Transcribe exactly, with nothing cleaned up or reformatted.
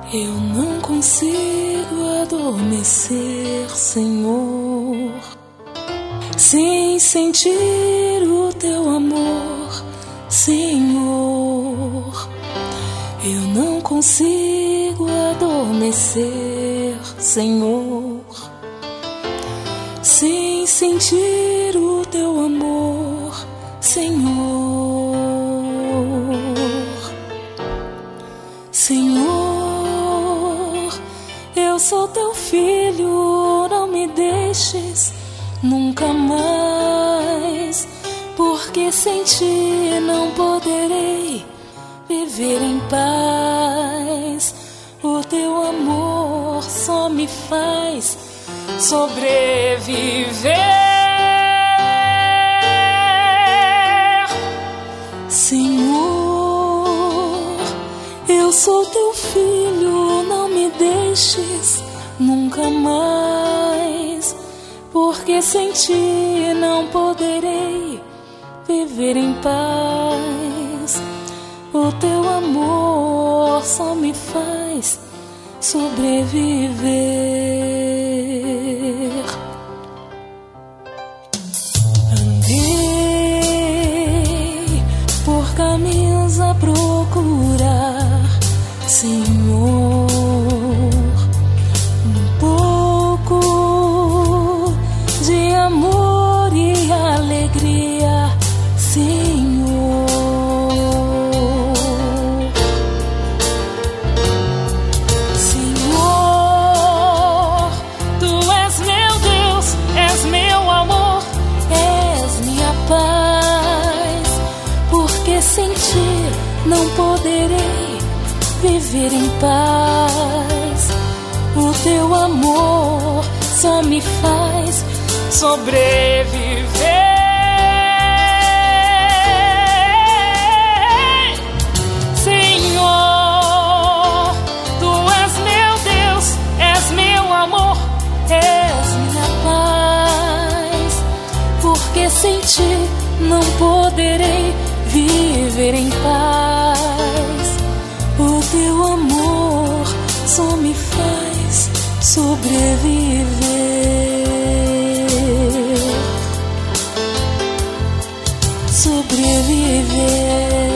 Eu não consigo adormecer, Senhor, sem sentir o teu amor, Senhor. Eu não consigo adormecer, Senhor, sem sentir o teu amor, Senhor. Senhor, eu sou teu filho, não me deixes nunca mais, porque sem ti não poderei viver em paz. O teu amor só me faz sobreviver. Senhor, eu sou teu filho, não me deixes nunca mais, porque sem ti não poderei viver em paz. O teu amor só me faz sobreviver. Andei por caminhos a procurar, Senhor, um pouco de amor e alegria, Senhor. Senhor, tu és meu Deus, és meu amor, és minha paz, porque sem ti não poderei viver em paz. O teu amor só me faz sobreviver. Senhor, tu és meu Deus, és meu amor, és minha paz, porque sem ti não poderei viver em paz. O teu amor só me faz sobreviver, sobreviver.